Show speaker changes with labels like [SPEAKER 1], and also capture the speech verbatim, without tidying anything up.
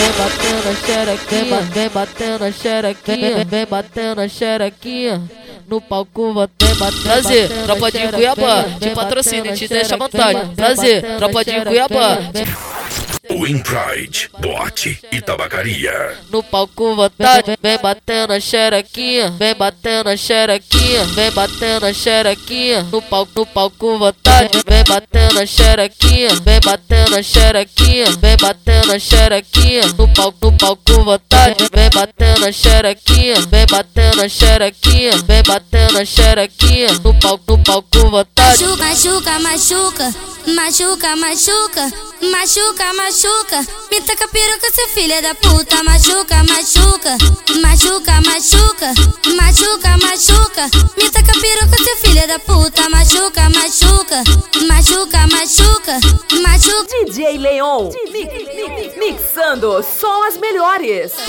[SPEAKER 1] vem batendo a xerequinha, vem batendo a xerequinha, vem batendo a xerequinha. No palco vou ter batendo.
[SPEAKER 2] Prazer, tropa de Cuiabá, te patrocina e te deixa à vontade. Prazer, tropa de Cuiabá.
[SPEAKER 3] Win Pride, boate e tabacaria.
[SPEAKER 1] No palco vontade, vem batendo a xerequinha, vem batendo a xerequinha, vem batendo a xerequinha. No palco, no palco vontade, vem batendo a xerequinha, vem batendo a xerequinha, vem batendo a xerequinha. No palco, no palco vontade, vem batendo a xerequinha, vem batendo a xerequinha, vem batendo a xerequinha. No palco, no palco vontade.
[SPEAKER 4] Machuca, machuca, machuca, machuca, machuca, machuca. Me taca peruca, seu filho da puta. Machuca, machuca, machuca, machuca, machuca, machuca. Me taca peruca, seu filho da puta. Machuca, machuca, machuca, machuca, machuca.
[SPEAKER 5] D J Leon, mixando só as melhores.